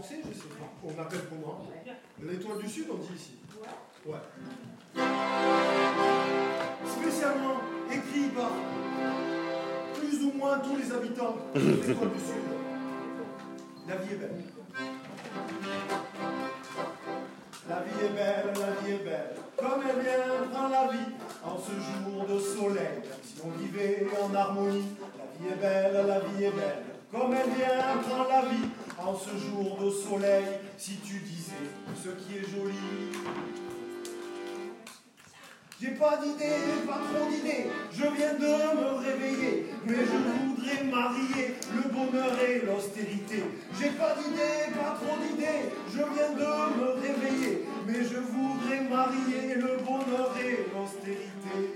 renforcée, je sais pas. On appelle comment? L'étoile du Sud, on dit ici. Ouais. Spécialement écrit par plus ou moins tous les habitants de l'étoile du Sud. La vie est belle. La vie est belle, la vie est belle. Comme elle vient prend la vie en ce jour de soleil. Si on vivait en harmonie, la vie est belle, la vie est belle. Comme elle vient prend la vie en ce jour de soleil. Si tu disais ce qui est joli. J'ai pas d'idée, pas trop d'idées, je viens de me réveiller, mais je voudrais marier le bonheur et l'austérité. J'ai pas d'idée, pas trop d'idées, je viens de me réveiller, mais je voudrais marier le bonheur et l'austérité.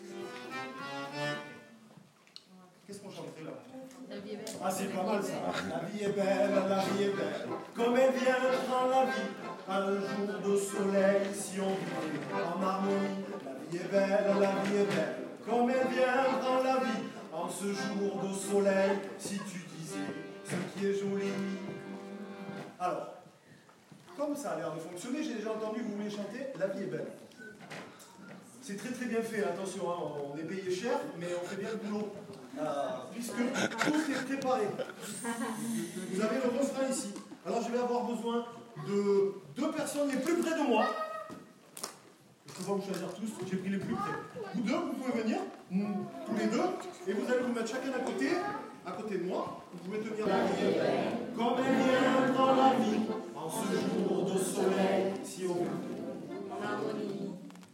Qu'est-ce qu'on chanterait là? La vie est belle. Ah, c'est pas mal ça. La vie est belle, la vie est belle. Comme elle vient dans la vie, un jour de soleil, si on vit en harmonie. La vie est belle, la vie est belle. Comme elle vient dans la vie, en ce jour de soleil, si tu disais ce qui est joli. Alors, comme ça a l'air de fonctionner, j'ai déjà entendu que vous voulez chanter La vie est belle. C'est très très bien fait, attention, hein, on est payé cher, mais on fait bien le boulot. Puisque tout est préparé. Vous avez le refrain ici. Alors je vais avoir besoin de 2 personnes les plus près de moi. Je ne peux pas vous choisir tous, j'ai pris les plus près. Vous deux, vous pouvez venir, tous les deux, et vous allez vous mettre chacun à côté de moi. Vous pouvez tenir la vie. Comme elle vient dans la vie, en ce jour de soleil, si on veut. En harmonie.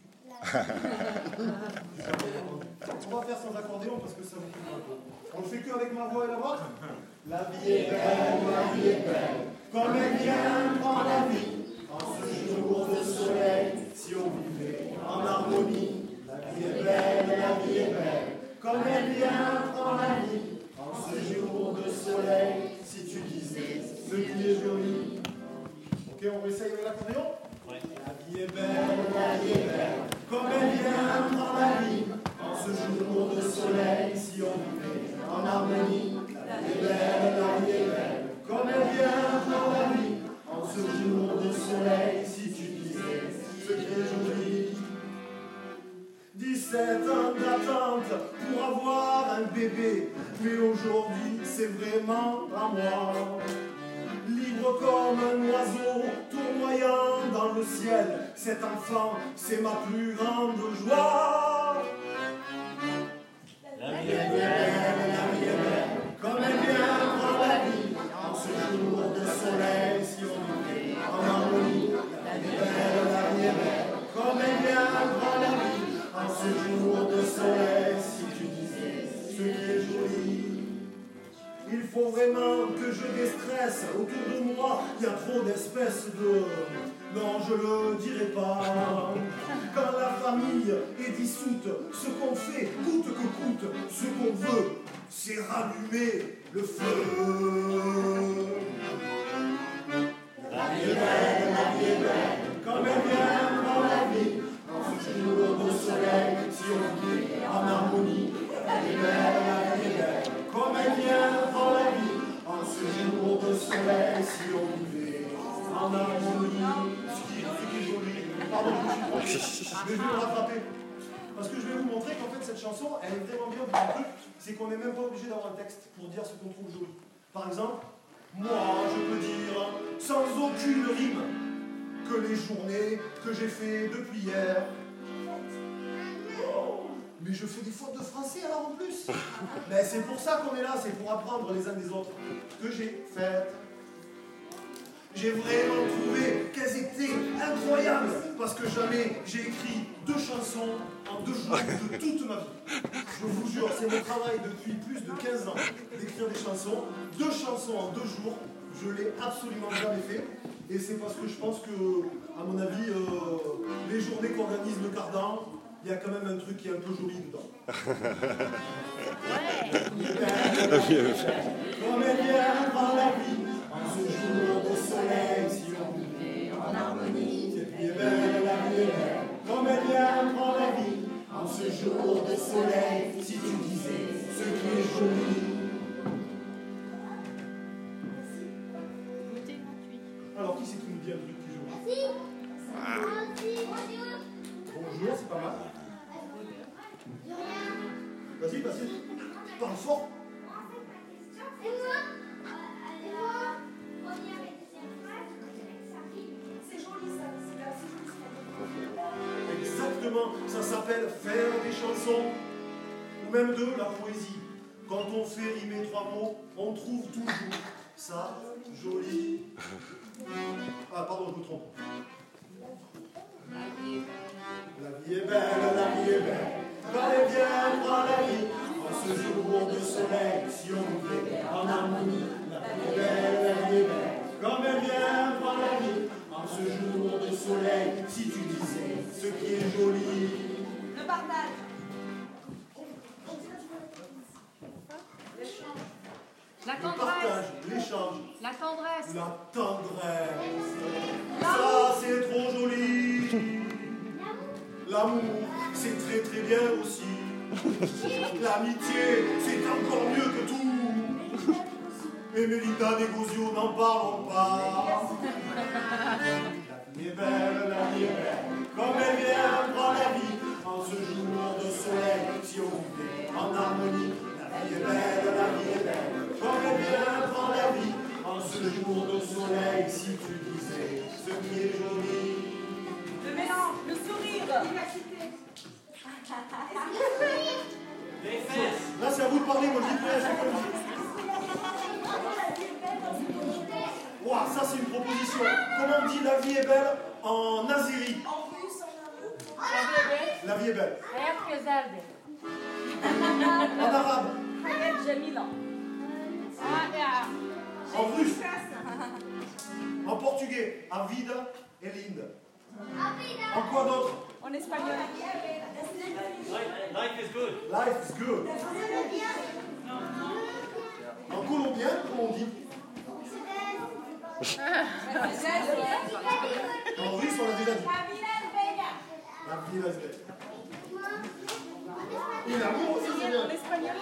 On va faire sans accordéon parce que ça vous coûte un peu. On le fait que avec ma voix et la vôtre. La vie est belle, la vie est belle. Comme elle vient dans la vie, en ce jour de soleil, si on vivait en harmonie. La vie est belle, la vie est belle. Comme elle vient dans la vie, en ce jour de soleil, si tu disais ce qui est joli. Ok, on essaye avec l'accordéon? La vie est belle, la vie est belle. Comme elle vient dans la vie, en ce jour de soleil, si on vivait en harmonie. La vie est belle, la vie est belle. Comme elle vient dans la vie, en ce jour de soleil, si tu disais ce qui est joli. 17 ans d'attente pour avoir un bébé, mais aujourd'hui c'est vraiment à moi. Libre comme un oiseau tournoyant dans le ciel, cet enfant c'est ma plus grande joie. La vie est belle, la vie est belle, comme elle vient dans la vie, en ce jour de soleil, si on vivait en harmonie. La vie est belle, la vie est belle, comme elle vient dans la vie, en ce jour de soleil, si tu disais ce qui est joli. Il faut vraiment que je déstresse autour de moi, il y a trop d'espèces de... Non, je le dirai pas. Quand la famille est dissoute, ce qu'on fait, coûte que coûte, ce qu'on veut, c'est rallumer le feu. La vie est belle, la vie est belle, comme elle vient dans la vie, en ce jour de soleil, si on vit en harmonie. La vie est belle, la vie est belle, comme elle vient dans la vie, en ce jour de soleil, si on vivait en harmonie. Ce qui est joli. Pardon, je vais me rattraper. Parce que je vais vous montrer qu'en fait, cette chanson, elle est vraiment bien pour un truc, c'est qu'on n'est même pas obligé d'avoir un texte pour dire ce qu'on trouve joli. Par exemple, moi, je peux dire, sans aucune rime, que les journées que j'ai fait depuis hier. Mais je fais des fautes de français alors en plus. Mais c'est pour ça qu'on est là, c'est pour apprendre les uns des autres. Que j'ai fait. J'ai vraiment trouvé qu'elles étaient incroyables. Parce que jamais j'ai écrit 2 chansons en 2 jours de toute ma vie. Je vous jure, c'est mon travail depuis plus de 15 ans d'écrire des chansons. 2 chansons en 2 jours, je l'ai absolument jamais fait. Et c'est parce que je pense que, à mon avis, les journées qu'organise le Cardan, il y a quand même un truc qui est un peu joli dedans. Comme elle vient dans la vie, en ce jour de soleil, si on vivait en harmonie. Cette vie est belle, la vie est belle, comme elle vient dans la vie, en ce jour de soleil, si tu disais ce qui est joli. Alors, qui c'est qui nous dit un truc qui joue? Bonjour, c'est pas mal. Vas-y, parle fort. Exactement, ça s'appelle faire des chansons, ou même de la poésie. Quand on fait rimer 3 mots, on trouve toujours ça joli. Ah, pardon, je me trompe. La vie est belle, la vie est belle. Quand elle viendra la vie, en ce jour de soleil, si on vit en harmonie. La vie est belle, la vie est belle. Comme elle viendra la vie, en ce jour de soleil, si tu disais ce qui est joli. Le partage. La Le tendresse. partage, l'échange. La tendresse. La tendresse. Ça, c'est trop joli. L'amour, c'est très très bien aussi. L'amitié, c'est encore mieux que tout. Et Mélinda Negozio, n'en parlons pas. La vie est belle, la vie est belle. Comme elle viendra la vie, en ce jour de soleil, si on vivait en harmonie. La vie est belle, la vie est belle. Comme elle viendra la vie, en ce jour de soleil, si tu disais ce qui est joli. Le mélange. Le sourire. Les fesses. Là, c'est à vous de parler, moi je dis rien, c'est comme ça. Ouah, ça c'est une proposition. Comment on dit la vie est belle en azéri? La vie est belle. En arabe. En russe. En portugais. Avida et linde. En quoi d'autre? En espagnol. Life is good. Life is good. En colombien, comment on dit? En russe, on l'a déjà dit. La vie est belle. Et l'amour aussi, c'est bien. En espagnol.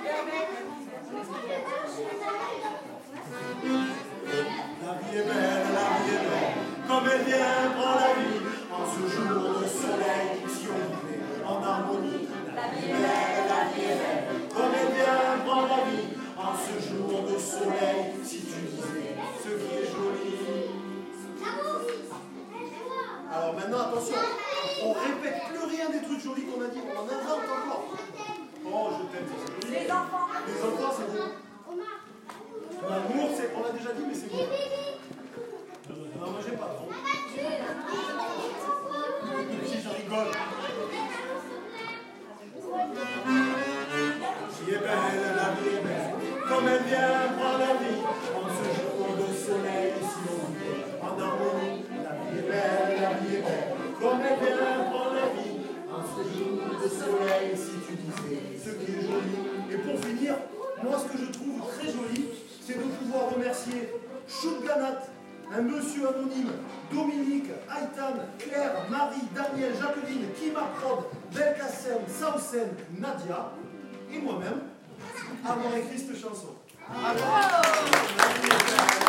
La vie est belle, la vie est belle. Comme elle viendra la vie, en ce jour de soleil, si on vivait en harmonie. La vie est belle, la vie est belle. Comme elle viendra la vie, en ce jour de soleil, si tu disais ce qui est joli. Alors maintenant, attention, on répète plus rien des trucs jolis qu'on a dit, on en invente encore. Oh, je t'aime, c'est joli. Les enfants. Les enfants, c'est beau. L'amour, c'est, on l'a déjà dit, mais c'est beau. Non, moi j'ai pas trop. Si je rigole. La vie est belle, la vie est belle. Comme elle viendra la vie, en ce jour de soleil, si on vit en harmonie. La vie est belle, la vie est belle. Comme elle viendra la vie, en ce jour de soleil, si tu disais ce qui est joli. Et pour finir, moi ce que je trouve très joli, c'est de pouvoir remercier Choukganat, un monsieur anonyme, Dominique, Aïtan, Claire, Marie, Daniel, Jacqueline, Kima Prod, Belkacem, Saoussen, Nadia et moi-même avoir écrit cette chanson. Alors,